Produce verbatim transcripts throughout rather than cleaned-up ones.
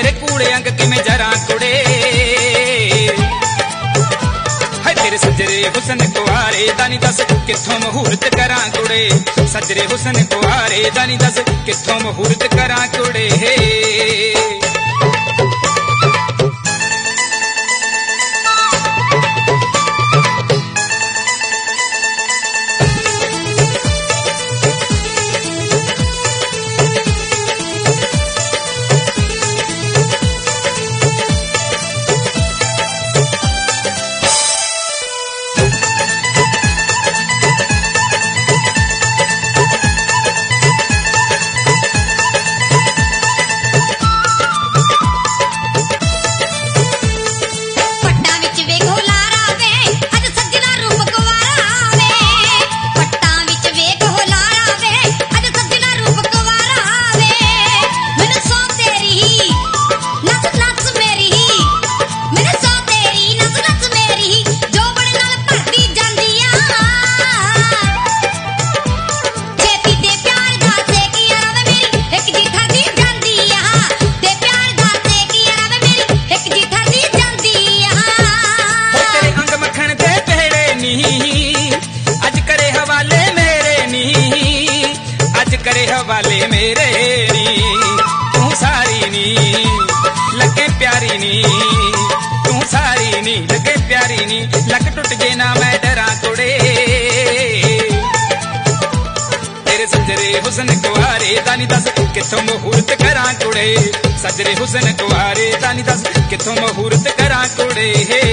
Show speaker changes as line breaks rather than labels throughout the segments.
तेरे कूड़े अंग किवें जरा कुड़े हाय तेरे सजरे हुसन कुआरे दानी दस कित्थों मुहूर्त करां कुड़े सजरे हुसन कुआरे दानी दस कित्थों मुहूर्त करां कुड़े हवाले मेरे नी तू सारी नी लगे प्यारी नी तू सारी नी लगे प्यारी नी लक टुट जे ना मैं डरा कुड़े तेरे सजरे हुसन कुआरे दानी दस कित्थों मुहूर्त करां कुड़े सजरे हुसन कुआरे दानी दस कित्थों मुहूर्त करां कुड़े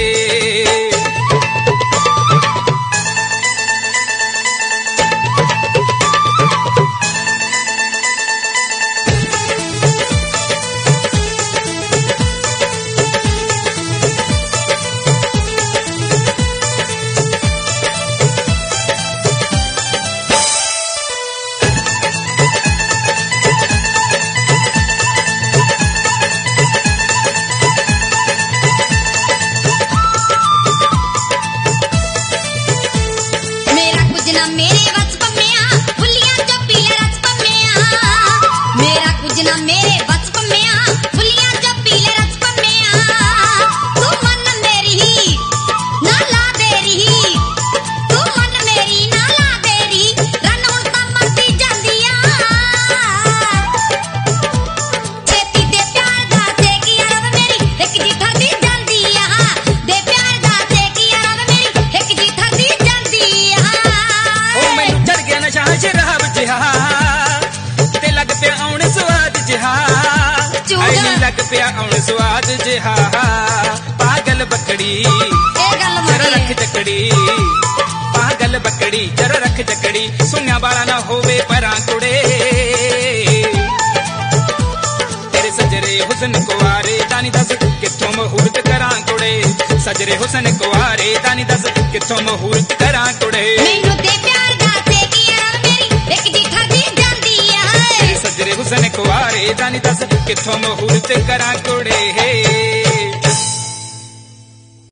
लग पिया आउण स्वाद जिहा पागल बकड़ी जरा रख जकड़ी पागल बकड़ी जरा रख जकड़ी सुनिया बाला ना होवे परां कुड़े तेरे सजरे हुसन कुआरे दानी दस कित्थों मुहूर्त करां कुड़े सजरे हुसन कुआरे दानी दस कित्थों मुहूर्त करां कुड़े
मैनू ते प्यार दा सेकिया मेरी एक जी खादी जांदी आ
सजरे हुसन कुआरे दानी दस कित्थों मुहूर्त करां कुड़े